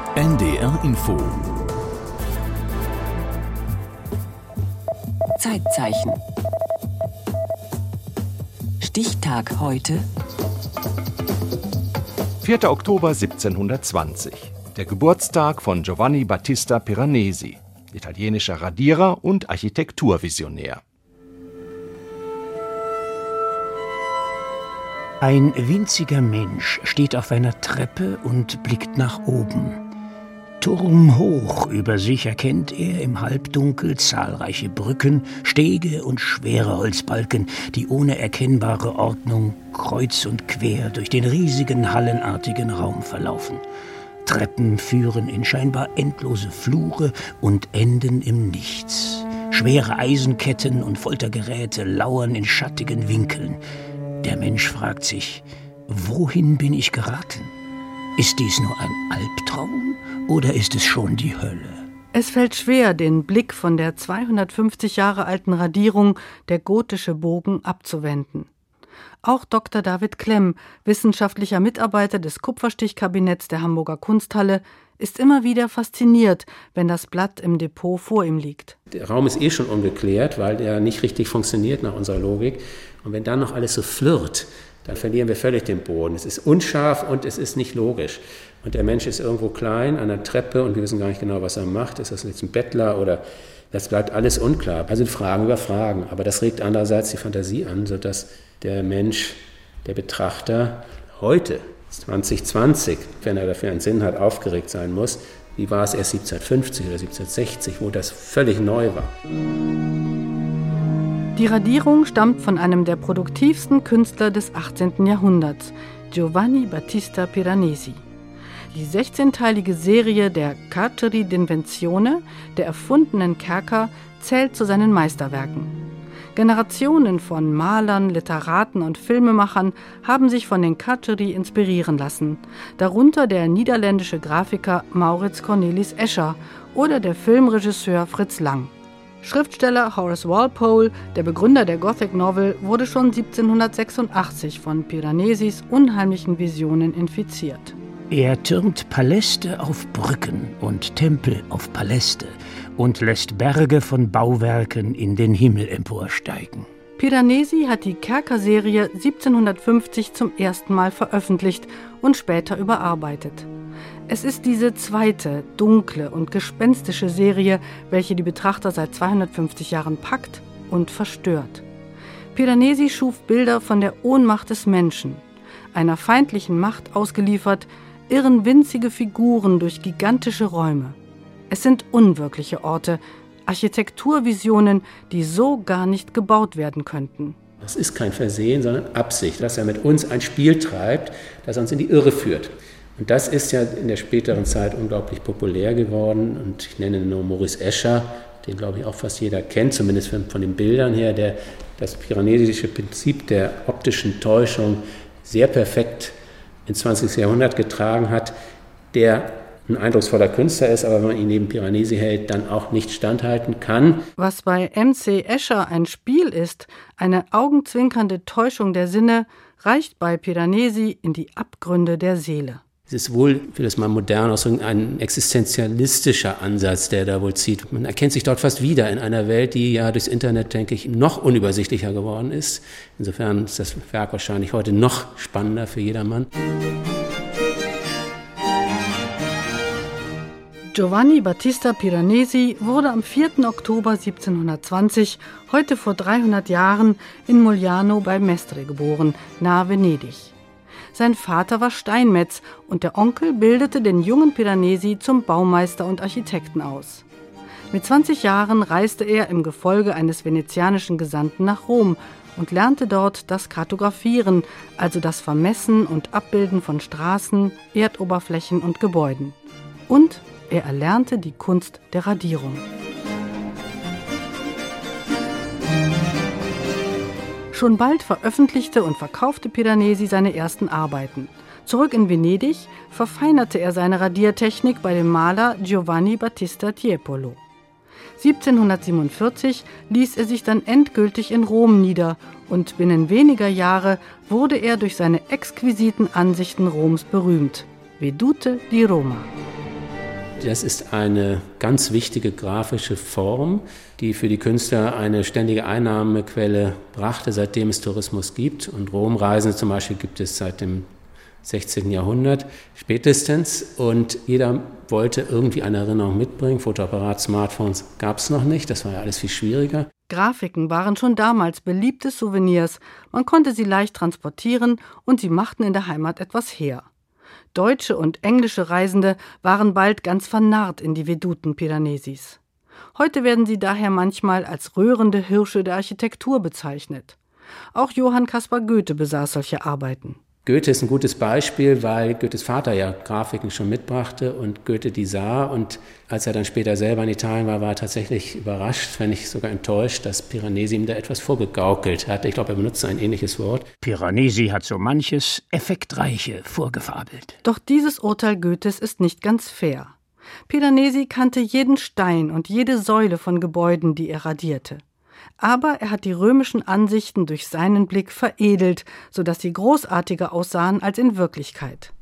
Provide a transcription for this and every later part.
NDR Info. Zeitzeichen. Stichtag heute. 4. Oktober 1720. Der Geburtstag von Giovanni Battista Piranesi, italienischer Radierer und Architekturvisionär. Ein winziger Mensch steht auf einer Treppe und blickt nach oben. Turmhoch über sich erkennt er im Halbdunkel zahlreiche Brücken, Stege und schwere Holzbalken, die ohne erkennbare Ordnung kreuz und quer durch den riesigen hallenartigen Raum verlaufen. Treppen führen in scheinbar endlose Flure und enden im Nichts. Schwere Eisenketten und Foltergeräte lauern in schattigen Winkeln. Der Mensch fragt sich, wohin bin ich geraten? Ist dies nur ein Albtraum oder ist es schon die Hölle? Es fällt schwer, den Blick von der 250 Jahre alten Radierung Der gotische Bogen abzuwenden. Auch Dr. David Klemm, wissenschaftlicher Mitarbeiter des Kupferstichkabinetts der Hamburger Kunsthalle, ist immer wieder fasziniert, wenn das Blatt im Depot vor ihm liegt. Der Raum ist schon ungeklärt, weil der nicht richtig funktioniert nach unserer Logik. Und wenn dann noch alles so flirrt, dann verlieren wir völlig den Boden. Es ist unscharf und es ist nicht logisch. Und der Mensch ist irgendwo klein an der Treppe und wir wissen gar nicht genau, was er macht. Ist das jetzt ein Bettler oder das bleibt alles unklar. Also Fragen über Fragen. Aber das regt andererseits die Fantasie an, sodass der Mensch, der Betrachter heute, 2020, wenn er dafür einen Sinn hat, aufgeregt sein muss. Wie war es erst 1750 oder 1760, wo das völlig neu war? Die Radierung stammt von einem der produktivsten Künstler des 18. Jahrhunderts, Giovanni Battista Piranesi. Die 16-teilige Serie der Carceri d'Invenzione, der erfundenen Kerker, zählt zu seinen Meisterwerken. Generationen von Malern, Literaten und Filmemachern haben sich von den Carceri inspirieren lassen, darunter der niederländische Grafiker Maurits Cornelis Escher oder der Filmregisseur Fritz Lang. Schriftsteller Horace Walpole, der Begründer der Gothic Novel, wurde schon 1786 von Piranesis unheimlichen Visionen infiziert. Er türmt Paläste auf Brücken und Tempel auf Paläste und lässt Berge von Bauwerken in den Himmel emporsteigen. Piranesi hat die Kerker-Serie 1750 zum ersten Mal veröffentlicht und später überarbeitet. Es ist diese zweite, dunkle und gespenstische Serie, welche die Betrachter seit 250 Jahren packt und verstört. Piranesi schuf Bilder von der Ohnmacht des Menschen. Einer feindlichen Macht ausgeliefert, irren winzige Figuren durch gigantische Räume. Es sind unwirkliche Orte, Architekturvisionen, die so gar nicht gebaut werden könnten. Das ist kein Versehen, sondern Absicht, dass er mit uns ein Spiel treibt, das uns in die Irre führt. Und das ist ja in der späteren Zeit unglaublich populär geworden. Und ich nenne nur Maurice Escher, den glaube ich auch fast jeder kennt, zumindest von den Bildern her, der das piranesische Prinzip der optischen Täuschung sehr perfekt ins 20. Jahrhundert getragen hat, der ein eindrucksvoller Künstler ist, aber wenn man ihn neben Piranesi hält, dann auch nicht standhalten kann. Was bei M.C. Escher ein Spiel ist, eine augenzwinkernde Täuschung der Sinne, reicht bei Piranesi in die Abgründe der Seele. Es ist wohl, ich will das mal modern ausdrücken, ein existenzialistischer Ansatz, der da wohl zieht. Man erkennt sich dort fast wieder in einer Welt, die ja durchs Internet, denke ich, noch unübersichtlicher geworden ist. Insofern ist das Werk wahrscheinlich heute noch spannender für jedermann. Giovanni Battista Piranesi wurde am 4. Oktober 1720, heute vor 300 Jahren, in Mogliano bei Mestre geboren, nahe Venedig. Sein Vater war Steinmetz und der Onkel bildete den jungen Piranesi zum Baumeister und Architekten aus. Mit 20 Jahren reiste er im Gefolge eines venezianischen Gesandten nach Rom und lernte dort das Kartografieren, also das Vermessen und Abbilden von Straßen, Erdoberflächen und Gebäuden. Und er erlernte die Kunst der Radierung. Schon bald veröffentlichte und verkaufte Piranesi seine ersten Arbeiten. Zurück in Venedig verfeinerte er seine Radiertechnik bei dem Maler Giovanni Battista Tiepolo. 1747 ließ er sich dann endgültig in Rom nieder und binnen weniger Jahre wurde er durch seine exquisiten Ansichten Roms berühmt. Vedute di Roma. Das ist eine ganz wichtige grafische Form, die für die Künstler eine ständige Einnahmequelle brachte, seitdem es Tourismus gibt. Und Romreisen zum Beispiel gibt es seit dem 16. Jahrhundert spätestens. Und jeder wollte irgendwie eine Erinnerung mitbringen. Fotoapparat, Smartphones gab es noch nicht, das war ja alles viel schwieriger. Grafiken waren schon damals beliebte Souvenirs. Man konnte sie leicht transportieren und sie machten in der Heimat etwas her. Deutsche und englische Reisende waren bald ganz vernarrt in die Veduten Piranesis. Heute werden sie daher manchmal als rührende Hirsche der Architektur bezeichnet. Auch Johann Caspar Goethe besaß solche Arbeiten. Goethe ist ein gutes Beispiel, weil Goethes Vater ja Grafiken schon mitbrachte und Goethe die sah. Und als er dann später selber in Italien war, war er tatsächlich überrascht, wenn nicht sogar enttäuscht, dass Piranesi ihm da etwas vorgegaukelt hat. Ich glaube, er benutzt ein ähnliches Wort. Piranesi hat so manches Effektreiche vorgefabelt. Doch dieses Urteil Goethes ist nicht ganz fair. Piranesi kannte jeden Stein und jede Säule von Gebäuden, die er radierte. Aber er hat die römischen Ansichten durch seinen Blick veredelt, sodass sie großartiger aussahen als in Wirklichkeit.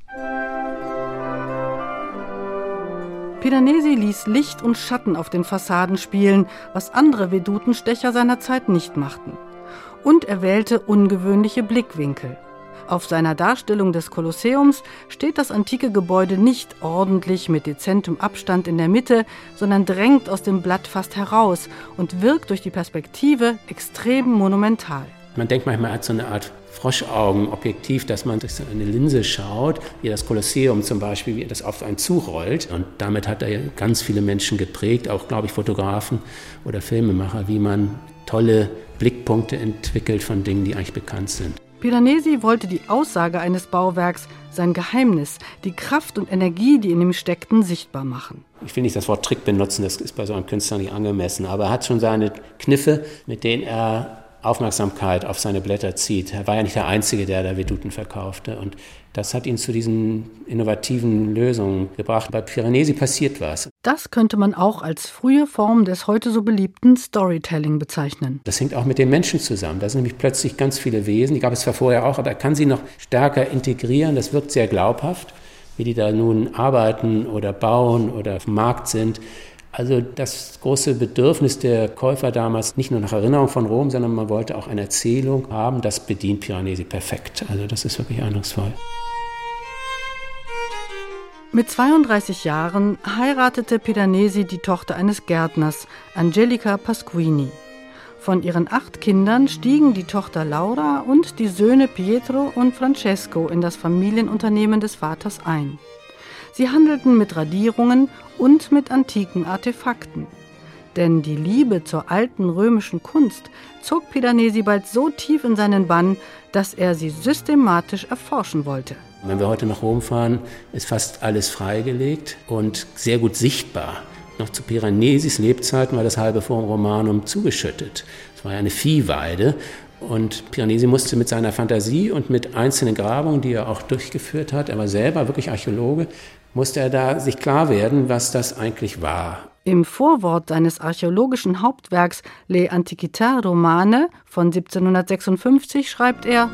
Piranesi ließ Licht und Schatten auf den Fassaden spielen, was andere Vedutenstecher seiner Zeit nicht machten. Und er wählte ungewöhnliche Blickwinkel. Auf seiner Darstellung des Kolosseums steht das antike Gebäude nicht ordentlich mit dezentem Abstand in der Mitte, sondern drängt aus dem Blatt fast heraus und wirkt durch die Perspektive extrem monumental. Man denkt manchmal, er hat so eine Art Froschaugenobjektiv, dass man durch so eine Linse schaut, wie das Kolosseum zum Beispiel, wie das auf einen zurollt. Und damit hat er ganz viele Menschen geprägt, auch, glaube ich, Fotografen oder Filmemacher, wie man tolle Blickpunkte entwickelt von Dingen, die eigentlich bekannt sind. Piranesi wollte die Aussage eines Bauwerks, sein Geheimnis, die Kraft und Energie, die in ihm steckten, sichtbar machen. Ich will nicht das Wort Trick benutzen, das ist bei so einem Künstler nicht angemessen, aber er hat schon seine Kniffe, mit denen er Aufmerksamkeit auf seine Blätter zieht. Er war ja nicht der Einzige, der da Veduten verkaufte, und das hat ihn zu diesen innovativen Lösungen gebracht. Bei Piranesi passiert was. Das könnte man auch als frühe Form des heute so beliebten Storytelling bezeichnen. Das hängt auch mit den Menschen zusammen. Da sind nämlich plötzlich ganz viele Wesen, die gab es zwar vorher auch, aber er kann sie noch stärker integrieren. Das wirkt sehr glaubhaft, wie die da nun arbeiten oder bauen oder auf dem Markt sind. Also das große Bedürfnis der Käufer damals, nicht nur nach Erinnerung von Rom, sondern man wollte auch eine Erzählung haben, das bedient Piranesi perfekt. Also das ist wirklich eindrucksvoll. Mit 32 Jahren heiratete Piranesi die Tochter eines Gärtners, Angelica Pasquini. Von ihren 8 Kindern stiegen die Tochter Laura und die Söhne Pietro und Francesco in das Familienunternehmen des Vaters ein. Sie handelten mit Radierungen und mit antiken Artefakten. Denn die Liebe zur alten römischen Kunst zog Piranesi bald so tief in seinen Bann, dass er sie systematisch erforschen wollte. Wenn wir heute nach Rom fahren, ist fast alles freigelegt und sehr gut sichtbar. Noch zu Piranesis Lebzeiten war das halbe Forum Romanum zugeschüttet. Es war ja eine Viehweide. Und Piranesi musste mit seiner Fantasie und mit einzelnen Grabungen, die er auch durchgeführt hat, er war selber wirklich Archäologe, musste er da sich klar werden, was das eigentlich war. Im Vorwort seines archäologischen Hauptwerks Le Antiquità Romane von 1756 schreibt er: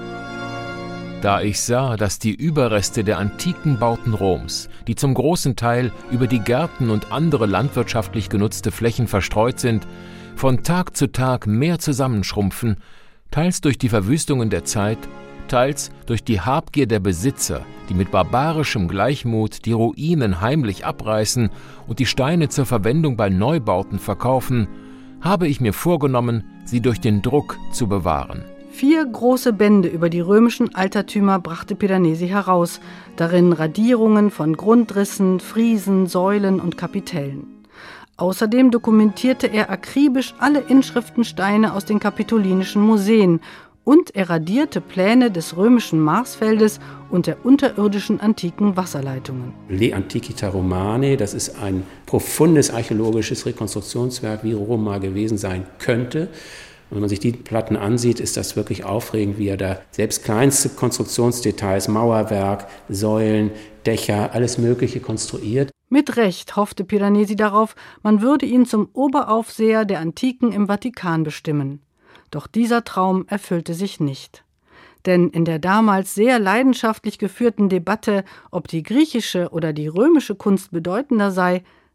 Da ich sah, dass die Überreste der antiken Bauten Roms, die zum großen Teil über die Gärten und andere landwirtschaftlich genutzte Flächen verstreut sind, von Tag zu Tag mehr zusammenschrumpfen, teils durch die Verwüstungen der Zeit, teils durch die Habgier der Besitzer, die mit barbarischem Gleichmut die Ruinen heimlich abreißen und die Steine zur Verwendung bei Neubauten verkaufen, habe ich mir vorgenommen, sie durch den Druck zu bewahren. 4 große Bände über die römischen Altertümer brachte Piranesi heraus, darin Radierungen von Grundrissen, Friesen, Säulen und Kapitellen. Außerdem dokumentierte er akribisch alle Inschriftensteine aus den kapitolinischen Museen und er radierte Pläne des römischen Marsfeldes und der unterirdischen antiken Wasserleitungen. Le Antiquità Romane, das ist ein profundes archäologisches Rekonstruktionswerk, wie Rom mal gewesen sein könnte. Und wenn man sich die Platten ansieht, ist das wirklich aufregend, wie er da selbst kleinste Konstruktionsdetails, Mauerwerk, Säulen, Dächer, alles Mögliche konstruiert. Mit Recht hoffte Piranesi darauf, man würde ihn zum Oberaufseher der Antiken im Vatikan bestimmen. Doch dieser Traum erfüllte sich nicht. Denn in der damals sehr leidenschaftlich geführten Debatte, ob die griechische oder die römische Kunst bedeutender sei,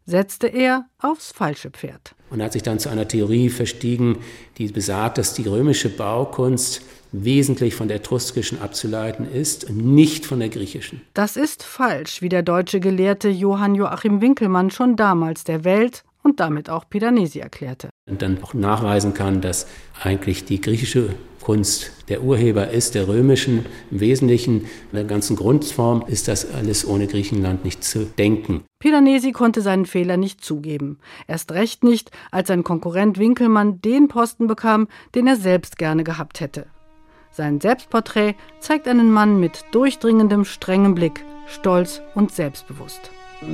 setzte er aufs falsche Pferd. Und er hat sich dann zu einer Theorie verstiegen, die besagt, dass die römische Baukunst wesentlich von der etruskischen abzuleiten ist und nicht von der griechischen. Das ist falsch, wie der deutsche Gelehrte Johann Joachim Winckelmann schon damals der Welt und damit auch Piranesi erklärte. Und dann auch nachweisen kann, dass eigentlich die griechische Kunst der Urheber ist, der römischen im Wesentlichen. In der ganzen Grundform ist das alles ohne Griechenland nicht zu denken. Piranesi konnte seinen Fehler nicht zugeben. Erst recht nicht, als sein Konkurrent Winckelmann den Posten bekam, den er selbst gerne gehabt hätte. Sein Selbstporträt zeigt einen Mann mit durchdringendem, strengem Blick, stolz und selbstbewusst.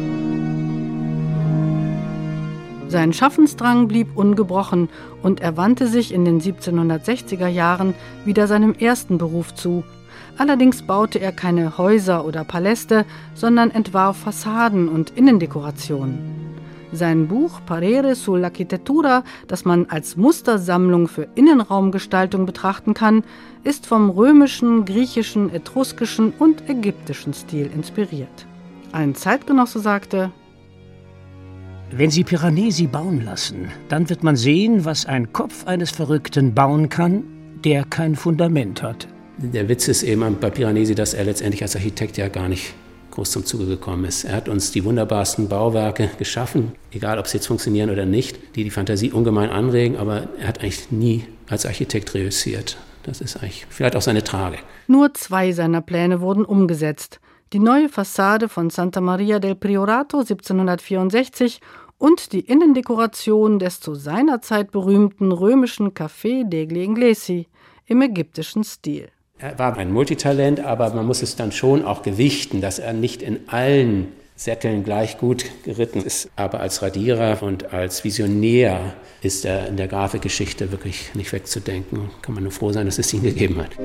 Sein Schaffensdrang blieb ungebrochen und er wandte sich in den 1760er Jahren wieder seinem ersten Beruf zu. Allerdings baute er keine Häuser oder Paläste, sondern entwarf Fassaden und Innendekorationen. Sein Buch Parere sull'architettura, das man als Mustersammlung für Innenraumgestaltung betrachten kann, ist vom römischen, griechischen, etruskischen und ägyptischen Stil inspiriert. Ein Zeitgenosse sagte: Wenn Sie Piranesi bauen lassen, dann wird man sehen, was ein Kopf eines Verrückten bauen kann, der kein Fundament hat. Der Witz ist eben bei Piranesi, dass er letztendlich als Architekt ja gar nicht groß zum Zuge gekommen ist. Er hat uns die wunderbarsten Bauwerke geschaffen, egal ob sie jetzt funktionieren oder nicht, die die Fantasie ungemein anregen, aber er hat eigentlich nie als Architekt reüssiert. Das ist eigentlich vielleicht auch seine Tragik. Nur 2 seiner Pläne wurden umgesetzt. Die neue Fassade von Santa Maria del Priorato 1764 und die Innendekoration des zu seiner Zeit berühmten römischen Café degli Inglesi im ägyptischen Stil. Er war ein Multitalent, aber man muss es dann schon auch gewichten, dass er nicht in allen Sätteln gleich gut geritten ist. Aber als Radierer und als Visionär ist er in der Grafikgeschichte wirklich nicht wegzudenken. Kann man nur froh sein, dass es ihn gegeben hat.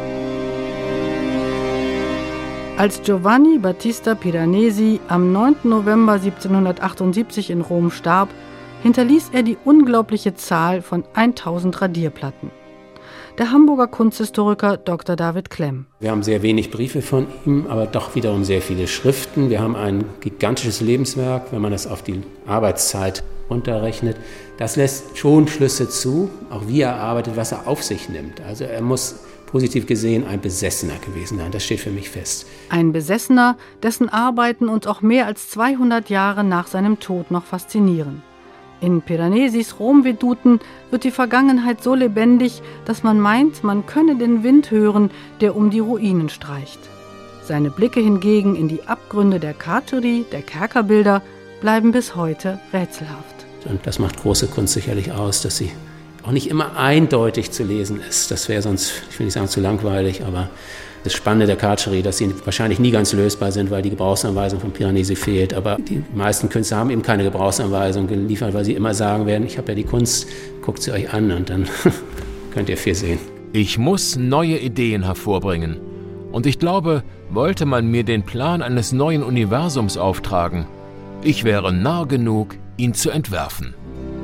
Als Giovanni Battista Piranesi am 9. November 1778 in Rom starb, hinterließ er die unglaubliche Zahl von 1000 Radierplatten. Der Hamburger Kunsthistoriker Dr. David Klemm. Wir haben sehr wenig Briefe von ihm, aber doch wiederum sehr viele Schriften. Wir haben ein gigantisches Lebenswerk, wenn man das auf die Arbeitszeit runterrechnet. Das lässt schon Schlüsse zu, auch wie er arbeitet, was er auf sich nimmt. Also er muss positiv gesehen ein Besessener gewesen sein. Das steht für mich fest. Ein Besessener, dessen Arbeiten uns auch mehr als 200 Jahre nach seinem Tod noch faszinieren. In Piranesis Rom-Veduten wird die Vergangenheit so lebendig, dass man meint, man könne den Wind hören, der um die Ruinen streicht. Seine Blicke hingegen in die Abgründe der Carceri, der Kerkerbilder, bleiben bis heute rätselhaft. Und das macht große Kunst sicherlich aus, dass sie auch nicht immer eindeutig zu lesen ist. Das wäre sonst, ich will nicht sagen zu langweilig, aber das Spannende der Carceri, dass sie wahrscheinlich nie ganz lösbar sind, weil die Gebrauchsanweisung von Piranesi fehlt. Aber die meisten Künstler haben eben keine Gebrauchsanweisung geliefert, weil sie immer sagen werden, ich habe ja die Kunst, guckt sie euch an und dann könnt ihr viel sehen. Ich muss neue Ideen hervorbringen. Und ich glaube, wollte man mir den Plan eines neuen Universums auftragen, ich wäre nah genug, ihn zu entwerfen.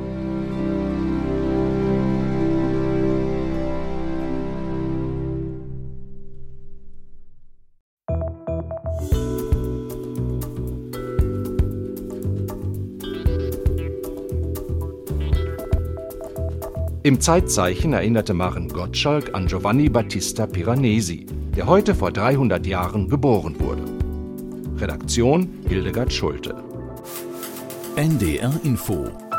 Im Zeitzeichen erinnerte Maren Gottschalk an Giovanni Battista Piranesi, der heute vor 300 Jahren geboren wurde. Redaktion Hildegard Schulte. NDR Info